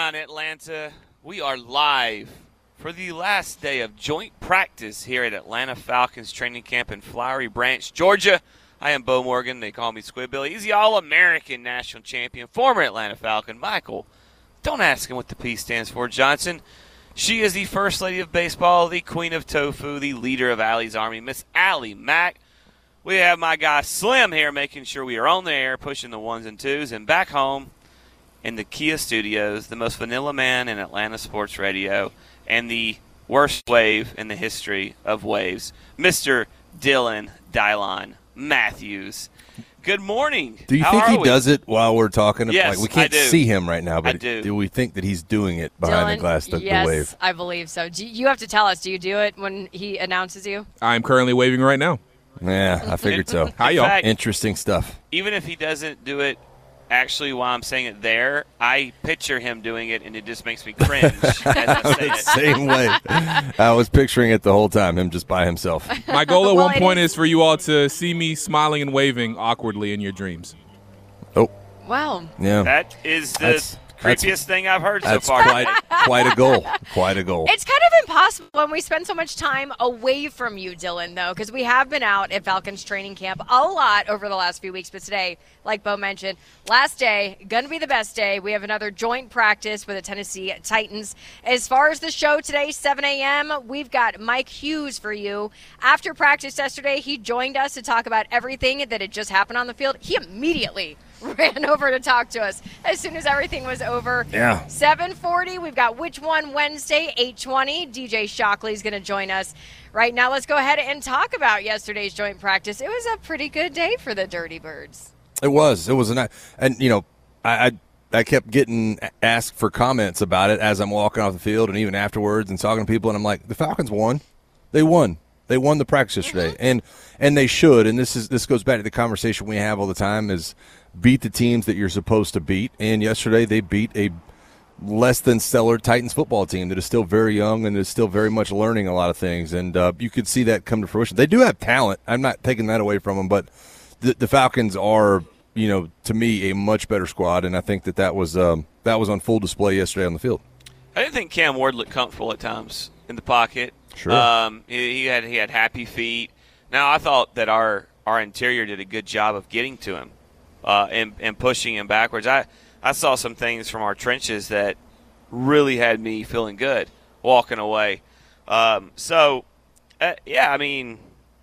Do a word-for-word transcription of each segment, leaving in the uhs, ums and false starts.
on, Atlanta. We are live for the last day of joint practice here at Atlanta Falcons training camp in Flowery Branch, Georgia. I am Bo Morgan. They call me Squid Billy. He's the All-American national champion, former Atlanta Falcon, Michael. Don't ask him what the P stands for, Johnson. She is the First Lady of Baseball, the Queen of Tofu, the leader of Allie's Army, Miss Allie Mack. We have my guy Slim here making sure we are on the air, pushing the ones and twos, and back home in the Kia Studios, the most vanilla man in Atlanta sports radio, and the worst wave in the history of waves, Mister Dylan Dylon Matthews. Good morning. Do you How think he we? does it while we're talking? Yes, like, we can't I do. see him right now, but I do. do we think that he's doing it behind Dylan, the glass, the, yes, the wave? I believe so. Do you have to tell us, do you do it when he announces you? I'm currently waving right now. Yeah, I figured so. Hi, In y'all. fact, Interesting stuff. even if he doesn't do it actually while I'm saying it there, I picture him doing it, and it just makes me cringe as I say it. Same way. I was picturing it the whole time, him just by himself. My goal at Well, one it point is- is for you all to see me smiling and waving awkwardly in your dreams. Oh, Wow. yeah. That is the That's- creepiest that's- thing I've heard so That's far. quite, quite a goal. Quite a goal. It's kind of impossible when we spend so much time away from you, Dylan, though, because we have been out at Falcons training camp a lot over the last few weeks. But today, like Bo mentioned, last day, going to be the best day. We have another joint practice with the Tennessee Titans. As far as the show today, seven a.m., we've got Mike Hughes for you. After practice yesterday, he joined us to talk about everything that had just happened on the field. He immediately ran over to talk to us as soon as everything was over. Yeah. seven forty, we've got Which One Wednesday, eight twenty. D J Shockley's going to join us. Right now, let's go ahead and talk about yesterday's joint practice. It was a pretty good day for the Dirty Birds. It was. It was a nice. And, you know, I, I I kept getting asked for comments about it as I'm walking off the field and even afterwards and talking to people. And I'm like, the Falcons won. They won. They won the practice yesterday. Mm-hmm. And and they should. And this is this goes back to the conversation we have all the time is beat the teams that you're supposed to beat. And yesterday they beat a less than stellar Titans football team that is still very young and is still very much learning a lot of things. And uh, you could see that come to fruition. They do have talent. I'm not taking that away from them. But the, the Falcons are, you know, to me, a much better squad. And I think that that was, um, that was on full display yesterday on the field. I didn't think Cam Ward looked comfortable at times in the pocket. Sure. Um, he, he had he had happy feet. Now, I thought that our, our interior did a good job of getting to him uh, and, and pushing him backwards. I, I saw some things from our trenches that really had me feeling good walking away. Um, so, uh, yeah, I mean,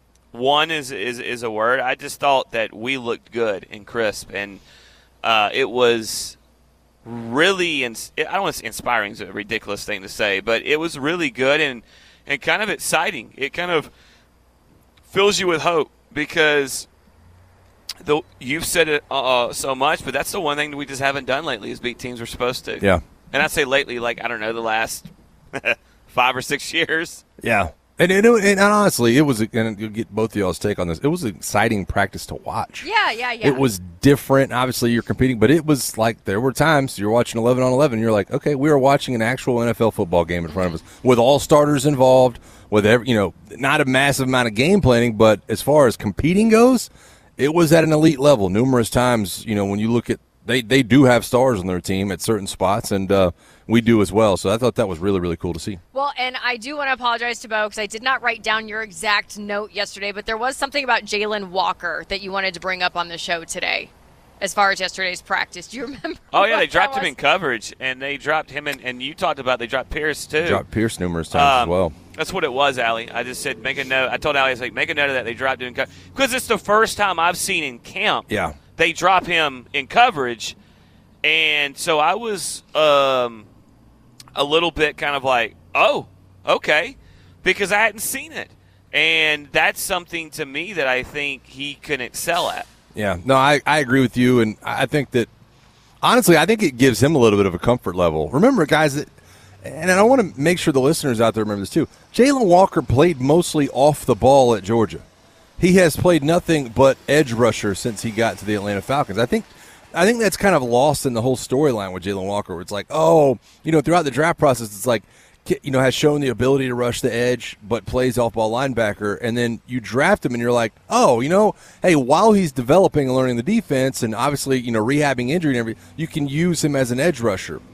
one is, is, is a word. I just thought that we looked good and crisp, and uh, it was really ins- – I don't want to say inspiring is a ridiculous thing to say, but it was really good and, and kind of exciting. It kind of fills you with hope because – The, you've said it uh, so much, but that's the one thing that we just haven't done lately is beat teams we're supposed to. Yeah. And I say lately, like, I don't know, the last five or six years. Yeah. And, and, and honestly, it was, and you'll get both of y'all's take on this, it was an exciting practice to watch. Yeah, yeah, yeah. It was different. Obviously, you're competing, but it was like there were times you're watching eleven on eleven, and you're like, okay, we are watching an actual N F L football game in front of us with all starters involved, with every, you know, not a massive amount of game planning, but as far as competing goes, it was at an elite level. Numerous times, you know, when you look at, they, they do have stars on their team at certain spots, and uh, we do as well. So I thought that was really, really cool to see. Well, and I do want to apologize to Bo because I did not write down your exact note yesterday, but there was something about Jalen Walker that you wanted to bring up on the show today as far as yesterday's practice. Do you remember? Oh, yeah, what they dropped that him in was? coverage, and they dropped him in, and you talked about they dropped Pierce, too. Dropped Pierce numerous times Um, as well. That's what it was, Allie. I just said make a note. I told Allie, I was like, make a note of that. They dropped him in coverage. Because it's the first time I've seen in camp Yeah. they drop him in coverage. And so I was um, a little bit kind of like, oh, okay, because I hadn't seen it. And that's something to me that I think he can excel at. Yeah, no, I, I agree with you, and I think that, honestly, I think it gives him a little bit of a comfort level. Remember, guys, that, and I want to make sure the listeners out there remember this too, Jalen Walker played mostly off the ball at Georgia. He has played nothing but edge rusher since he got to the Atlanta Falcons. I think I think that's kind of lost in the whole storyline with Jalen Walker, where it's like, oh, you know, throughout the draft process, it's like, you know, has shown the ability to rush the edge, but plays off-ball linebacker, and then you draft him, and you're like, oh, you know, hey, while he's developing and learning the defense, and obviously, you know, rehabbing injury and everything, you can use him as an edge rusher.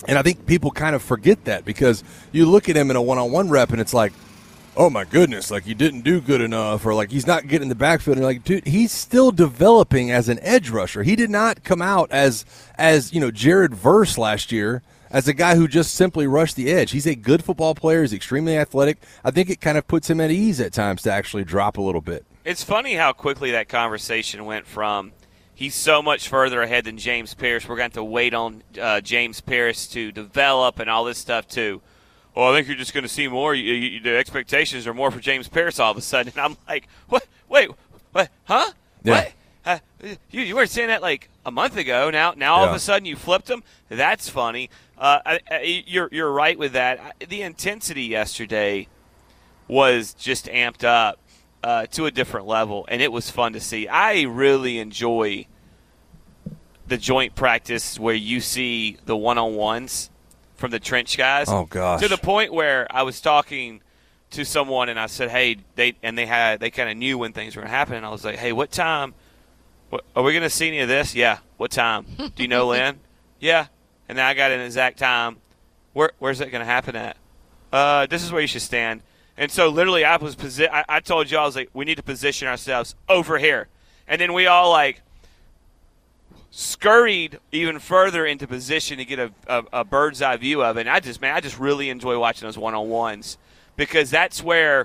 And I think people kind of forget that because you look at him in a one-on-one rep and it's like, oh, my goodness, like you didn't do good enough, or like he's not getting in the backfield. And you're like, dude, he's still developing as an edge rusher. He did not come out as, as you know, Jared Verse last year as a guy who just simply rushed the edge. He's a good football player. He's extremely athletic. I think it kind of puts him at ease at times to actually drop a little bit. It's funny how quickly that conversation went from he's so much further ahead than James Pierce. We're going to have to wait on uh, James Pierce to develop and all this stuff too. Well, I think you're just going to see more. You, you, the expectations are more for James Pierce all of a sudden. And I'm like, what? Wait, what? Huh? Yeah. What? Uh, you, you were saying that like a month ago. Now, now all yeah. of a sudden you flipped him. That's funny. Uh, I, I, you're you're right with that. The intensity yesterday was just amped up uh, to a different level, and it was fun to see. I really enjoy the joint practice where you see the one-on-ones from the trench guys. Oh gosh! To the point where I was talking to someone and I said, "Hey," they and they had they kind of knew when things were going to happen, and I was like, "Hey, what time? What, are we going to see any of this?" "Yeah." "What time?" "Do you know, Lynn?" "Yeah." And then I got an exact time. Where where's it going to happen at? Uh, this is where you should stand. And so literally, I was posi- I, I told you I was like, we need to position ourselves over here, and then we all like scurried even further into position to get a, a, a bird's eye view of it. And I just, man, I just really enjoy watching those one-on-ones because that's where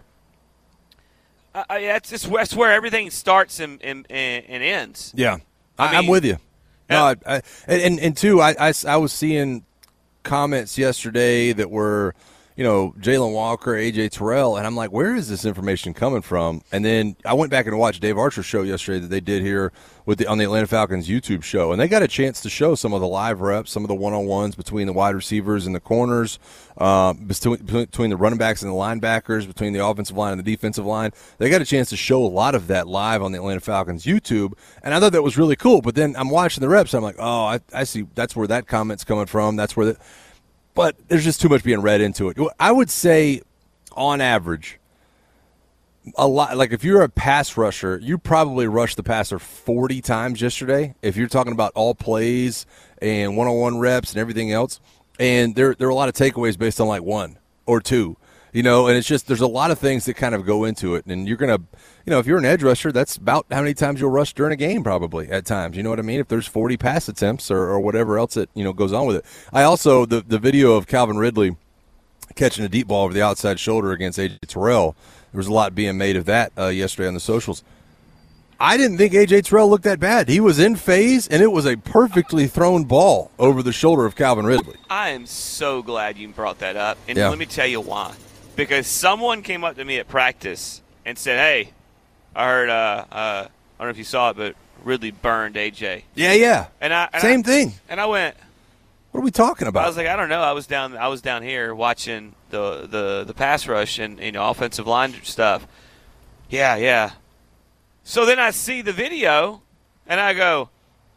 uh, that's just that's where everything starts and, and, and ends. Yeah, I I mean, I'm with you. No, yeah. I, I, and and two, I, I, I was seeing comments yesterday that were, you know, Jalen Walker, A J Terrell, and I'm like, where is this information coming from? And then I went back and watched Dave Archer's show yesterday that they did here with the on the Atlanta Falcons YouTube show, and they got a chance to show some of the live reps, some of the one-on-ones between the wide receivers and the corners, uh, between, between the running backs and the linebackers, between the offensive line and the defensive line. They got a chance to show a lot of that live on the Atlanta Falcons YouTube, and I thought that was really cool. But then I'm watching the reps, and I'm like, oh, I, I see. That's where that comment's coming from. That's where that. But there's just too much being read into it. I would say, on average, a lot. Like if you're a pass rusher, you probably rushed the passer forty times yesterday. If you're talking about all plays and one-on-one reps and everything else, and there there are a lot of takeaways based on like one or two, you know. And it's just there's a lot of things that kind of go into it, and you're gonna, you know, if you're an edge rusher, that's about how many times you'll rush during a game, probably at times. You know what I mean? If there's forty pass attempts or, or whatever else that you know goes on with it. I also the the video of Calvin Ridley catching a deep ball over the outside shoulder against A J Terrell. There was a lot being made of that uh, yesterday on the socials. I didn't think A J Terrell looked that bad. He was in phase, and it was a perfectly thrown ball over the shoulder of Calvin Ridley. I am so glad you brought that up, and Yeah. let me tell you why. Because someone came up to me at practice and said, "Hey, I heard. Uh, uh, I don't know if you saw it, but Ridley burned A J." Yeah, yeah. And I and Same I, thing. And I went. What are we talking about? I was like, I don't know. I was down. I was down here watching the the, the pass rush and you know offensive line stuff. Yeah, yeah. So then I see the video, and I go,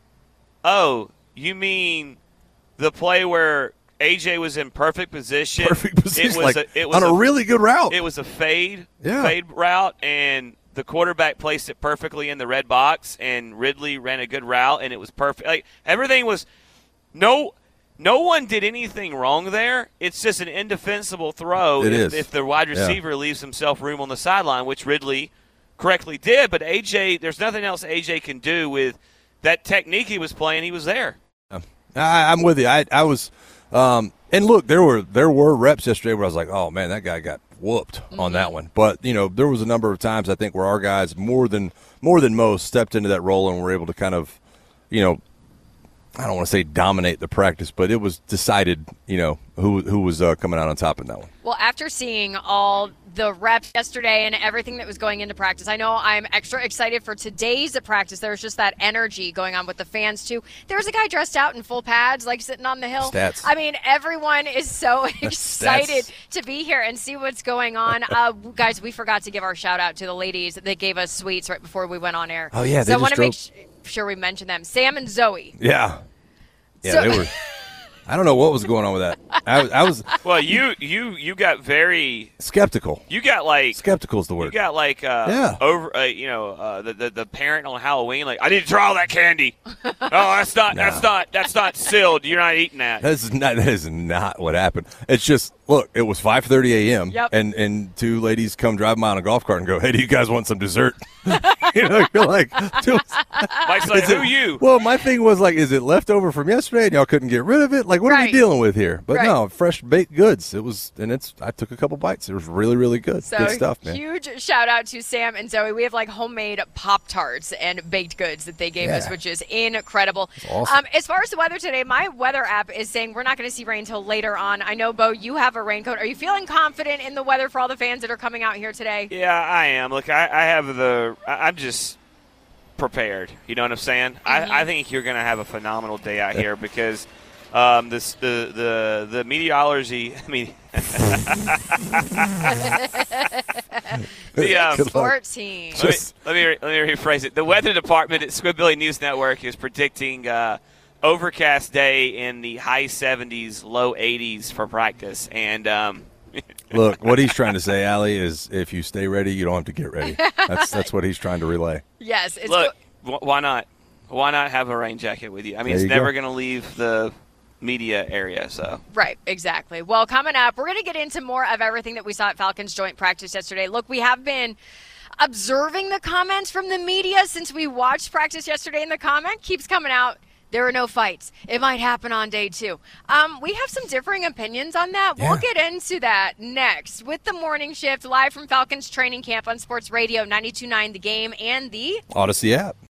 "Oh, you mean the play where A J was in perfect position? Perfect position, It was like a, it was on a, a really good route. It was a fade, Yeah. fade route, and the quarterback placed it perfectly in the red box, and Ridley ran a good route, and it was perfect. Like everything was no, no one did anything wrong there. It's just an indefensible throw It if, is. if the wide Yeah. receiver leaves himself room on the sideline, which Ridley correctly did. But A J, there's nothing else A J can do with that technique he was playing. He was there. I, I'm with you. I, I was, um, and look, there were there were reps yesterday where I was like, oh man, that guy got whooped mm-hmm. on that one. But you know, there was a number of times I think where our guys more than more than most stepped into that role and were able to kind of, you know, I don't want to say dominate the practice, but it was decided, you know, who who was uh, coming out on top in that one. Well, after seeing all the reps yesterday and everything that was going into practice, I know I'm extra excited for today's practice. There's just that energy going on with the fans, too. There's a guy dressed out in full pads, like sitting on the hill. Stats. I mean, everyone is so excited Stats. to be here and see what's going on. Uh, guys, we forgot to give our shout-out to the ladies that gave us sweets right before we went on air. Oh, yeah, they So I just want to make drove- sh- sure we mention them. Sam and Zoe. Yeah. Yeah, So- they were. I don't know what was going on with that. I, was- I was Well, you you you got very skeptical. you got like Skeptical is the you word. got like uh, Yeah. over uh, you know uh, the, the the parent on Halloween like I need to try all that candy. Oh, that's not No. that's not that's not sealed. You're not eating that. That is not. That is not what happened. It's just look. It was five thirty a.m. Yep. and and two ladies come driving by on a golf cart and go, "Hey, do you guys want some dessert?" you know, you're like, "Dude, Mike's like, is who it- you? Well, my thing was like, is it leftover from yesterday and y'all couldn't get rid of it? Like, what are we Right. dealing with here? But Right. no, fresh baked goods. It was, and it's. I took a couple bites. It was really, really good. So good stuff, man. huge shout out to Sam and Zoe. We have like homemade Pop Tarts and baked goods that they gave us, Yeah. which is incredible. awesome. Um, as far as the weather today, my weather app is saying we're not going to see rain until later on. I know, Bo, you have a raincoat. Are you feeling confident in the weather for all the fans that are coming out here today? Yeah, I am. Look, I, I have the. I, I'm just prepared. You know what I'm saying? Mm-hmm. I, I think you're going to have a phenomenal day out here because um, this the the the meteorology. I mean, the, um, Good luck. fourteen. let, me, Just- let me re- let me rephrase it. The weather department at Squidbilly News Network is predicting uh, overcast day in the high seventies, low eighties for practice, and um, Look, what he's trying to say, Allie, is if you stay ready, you don't have to get ready. That's that's what he's trying to relay. Yes. It's look, go- wh- why not? Why not have a rain jacket with you? I mean, There it's you never go. going to leave the media area, so. Right, exactly. Well, coming up, we're going to get into more of everything that we saw at Falcons joint practice yesterday. Look, we have been observing the comments from the media since we watched practice yesterday, and the comment keeps coming out. There are no fights. It might happen on day two. Um, we have some differing opinions on that. Yeah. We'll get into that next with the morning shift live from Falcons training camp on Sports Radio ninety-two point nine The Game and the Odyssey app.